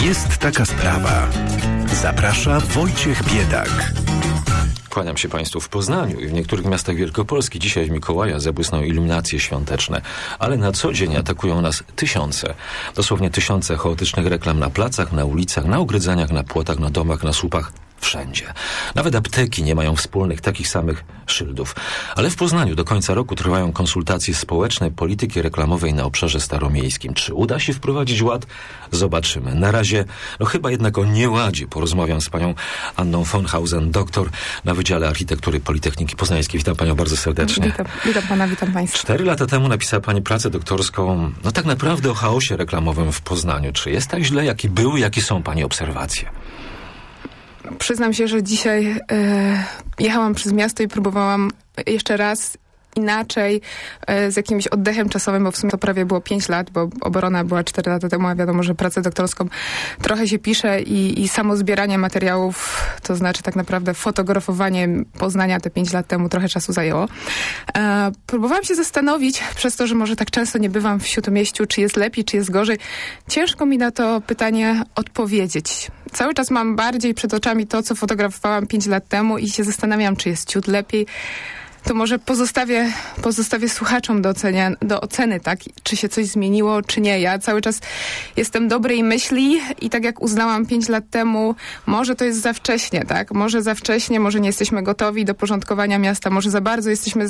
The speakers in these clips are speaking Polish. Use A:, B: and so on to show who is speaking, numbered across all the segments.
A: Jest taka sprawa. Zaprasza Wojciech Biedak.
B: Kłaniam się Państwu w Poznaniu i w niektórych miastach Wielkopolski. Dzisiaj w Mikołaja zabłysną iluminacje świąteczne, ale na co dzień atakują nas tysiące, dosłownie tysiące chaotycznych reklam na placach, na ulicach, na ogrodzeniach, na płotach, na domach, na słupach. Wszędzie. Nawet apteki nie mają wspólnych, takich samych szyldów. Ale w Poznaniu do końca roku trwają konsultacje społeczne polityki reklamowej na obszarze staromiejskim. Czy uda się wprowadzić ład? Zobaczymy. Na razie, chyba jednak o nieładzie porozmawiam z panią Anną Fonhausen, doktor na Wydziale Architektury Politechniki Poznańskiej. Witam panią bardzo serdecznie.
C: Witam pana, witam państwa.
B: 4 lata temu napisała pani pracę doktorską, tak naprawdę o chaosie reklamowym w Poznaniu. Czy jest tak źle, jaki był, jakie są pani obserwacje?
C: Przyznam się, że dzisiaj jechałam przez miasto i próbowałam jeszcze raz inaczej, z jakimś oddechem czasowym, bo w sumie to prawie było 5 lat, bo obrona była 4 lata temu, a wiadomo, że pracę doktorską trochę się pisze i samo zbieranie materiałów, to znaczy tak naprawdę fotografowanie Poznania te 5 lat temu trochę czasu zajęło. Próbowałam się zastanowić, przez to, że może tak często nie bywam w Śródmieściu, czy jest lepiej, czy jest gorzej. Ciężko mi na to pytanie odpowiedzieć. Cały czas mam bardziej przed oczami to, co fotografowałam 5 lat temu i się zastanawiam, czy jest ciut lepiej. To może pozostawię słuchaczom do oceny, tak? Czy się coś zmieniło, czy nie. Ja cały czas jestem dobrej myśli i tak jak uznałam 5 lat temu, może to jest za wcześnie, tak? Może za wcześnie, może nie jesteśmy gotowi do porządkowania miasta, może za bardzo jesteśmy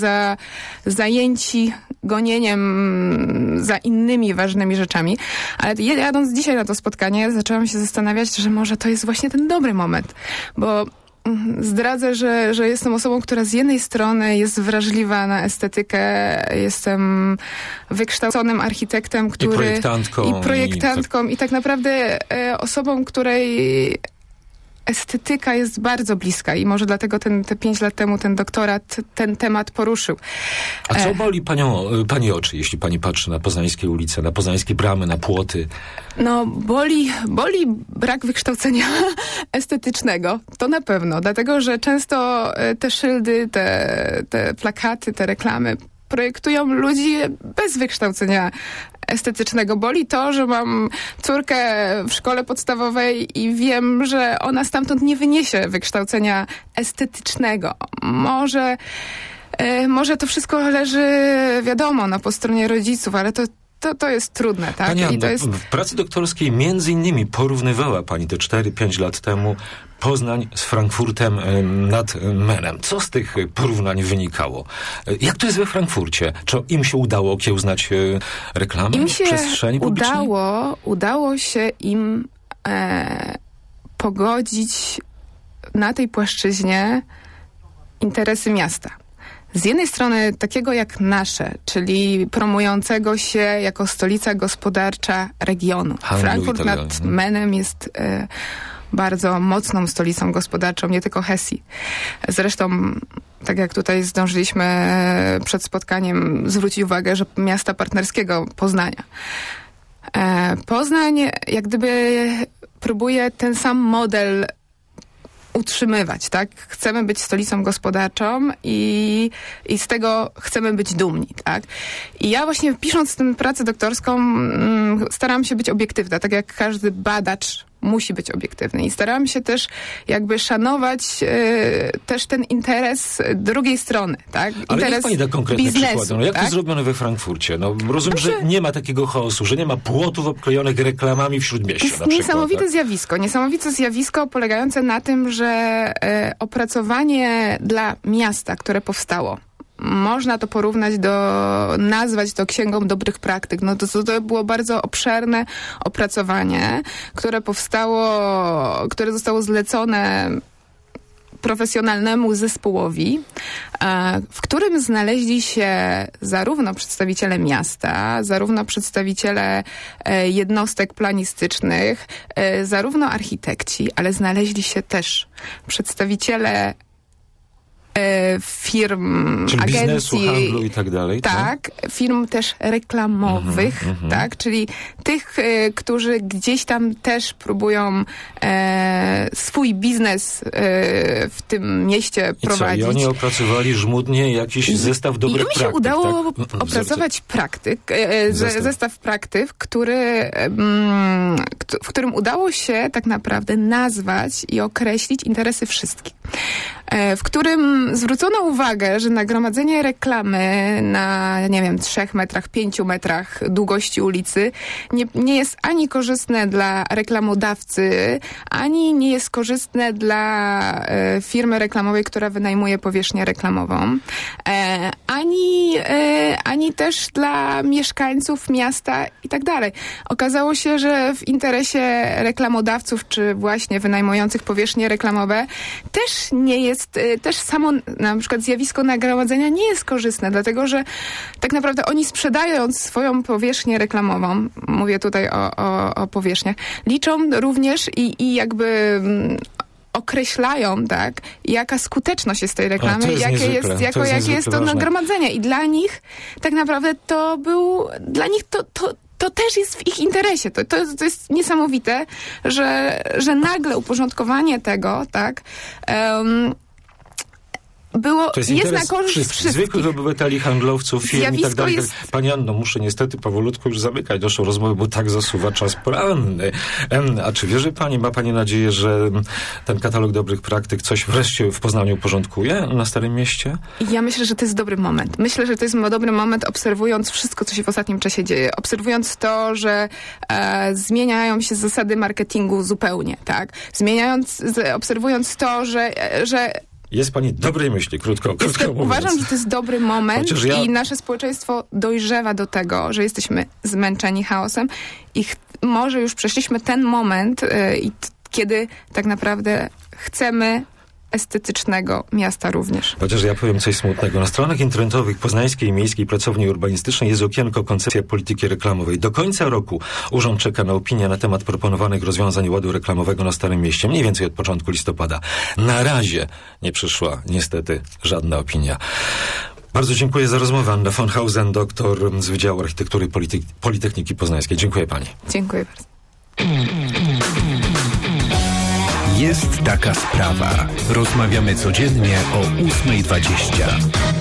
C: zajęci gonieniem za innymi ważnymi rzeczami. Ale jadąc dzisiaj na to spotkanie, zaczęłam się zastanawiać, że może to jest właśnie ten dobry moment, bo zdradzę, że jestem osobą, która z jednej strony jest wrażliwa na estetykę, jestem wykształconym architektem, i projektantką i tak naprawdę osobą, której estetyka jest bardzo bliska i może dlatego te 5 lat temu ten doktorat ten temat poruszył.
B: A co boli pani oczy, jeśli pani patrzy na poznańskie ulice, na poznańskie bramy, na płoty?
C: Boli brak wykształcenia estetycznego, to na pewno, dlatego, że często te szyldy, te plakaty, te reklamy projektują ludzi bez wykształcenia estetycznego. Boli to, że mam córkę w szkole podstawowej i wiem, że ona stamtąd nie wyniesie wykształcenia estetycznego. Może to wszystko leży, wiadomo, po stronie rodziców, ale to jest trudne, tak?
B: Pani Anno, w pracy doktorskiej między innymi porównywała pani te 4-5 lat temu Poznań z Frankfurtem nad Menem. Co z tych porównań wynikało? Jak to jest we Frankfurcie? Czy im się udało okiełznać reklamę w przestrzeni publicznej?
C: Udało się im pogodzić na tej płaszczyźnie interesy miasta. Z jednej strony takiego jak nasze, czyli promującego się jako stolica gospodarcza regionu. Frankfurt nad Menem jest bardzo mocną stolicą gospodarczą, nie tylko Hesji. Zresztą, tak jak tutaj zdążyliśmy przed spotkaniem zwrócić uwagę, że miasta partnerskiego Poznania. Poznań jak gdyby próbuje ten sam model utrzymywać, tak? Chcemy być stolicą gospodarczą i z tego chcemy być dumni, tak? I ja właśnie pisząc tę pracę doktorską starałam się być obiektywna, tak jak każdy badacz musi być obiektywny. I starałam się też jakby szanować też ten interes drugiej strony, tak?
B: Ale
C: interes
B: niech pani da konkretny
C: biznesu,
B: przykład. Jak
C: tak?
B: to zrobione we Frankfurcie? Rozumiem, że nie ma takiego chaosu, że nie ma płotów obklejonych reklamami w Śródmieściu na przykład.
C: Niesamowite zjawisko polegające na tym, że opracowanie dla miasta, które powstało, można to nazwać to księgą dobrych praktyk. To było bardzo obszerne opracowanie, które zostało zlecone profesjonalnemu zespołowi, w którym znaleźli się zarówno przedstawiciele miasta, zarówno przedstawiciele jednostek planistycznych, zarówno architekci, ale znaleźli się też przedstawiciele firm,
B: czyli
C: agencji,
B: biznesu, handlu i tak dalej.
C: Tak, firm też reklamowych, tak, czyli tych, którzy gdzieś tam też próbują swój biznes w tym mieście prowadzić.
B: I oni opracowali żmudnie jakiś zestaw dobrych praktyk.
C: I mi się udało opracować zestaw praktyk, w którym udało się tak naprawdę nazwać i określić interesy wszystkich. W którym zwrócono uwagę, że nagromadzenie reklamy na, 3 metrach, 5 metrach długości ulicy nie jest ani korzystne dla reklamodawcy, ani nie jest korzystne dla firmy reklamowej, która wynajmuje powierzchnię reklamową, ani też dla mieszkańców miasta i tak dalej. Okazało się, że w interesie reklamodawców, czy właśnie wynajmujących powierzchnie reklamowe też samo na przykład zjawisko nagromadzenia nie jest korzystne, dlatego że tak naprawdę oni sprzedając swoją powierzchnię reklamową, mówię tutaj o powierzchniach, liczą również i jakby określają, tak, jaka skuteczność jest tej reklamy, jakie jest to nagromadzenie. I dla nich tak naprawdę to też jest w ich interesie. To jest niesamowite, że nagle uporządkowanie tego, tak, jest na korzyść wszystkich.
B: Zwykłych obywateli, handlowców, firm i tak dalej. Pani Anno, muszę niestety powolutku już zamykać naszą rozmowę, bo tak zasuwa czas poranny. A czy wierzy pani, ma pani nadzieję, że ten katalog dobrych praktyk coś wreszcie w Poznaniu uporządkuje na Starym Mieście?
C: Ja myślę, że to jest dobry moment. Myślę, że to jest dobry moment, obserwując wszystko, co się w ostatnim czasie dzieje. Obserwując to, że zmieniają się zasady marketingu zupełnie, tak? Obserwując to, że
B: jest pani dobrej myśli, krótko mówiąc.
C: Uważam, że to jest dobry moment i nasze społeczeństwo dojrzewa do tego, że jesteśmy zmęczeni chaosem i może już przeszliśmy ten moment, kiedy tak naprawdę chcemy estetycznego miasta również.
B: Chociaż ja powiem coś smutnego. Na stronach internetowych Poznańskiej Miejskiej Pracowni Urbanistycznej jest okienko koncepcja polityki reklamowej. Do końca roku urząd czeka na opinię na temat proponowanych rozwiązań ładu reklamowego na Starym Mieście. Mniej więcej od początku listopada. Na razie nie przyszła niestety żadna opinia. Bardzo dziękuję za rozmowę. Anna von Hausen, doktor z Wydziału Architektury Politechniki Poznańskiej. Dziękuję pani.
C: Dziękuję bardzo.
A: Jest taka sprawa. Rozmawiamy codziennie o 8:20.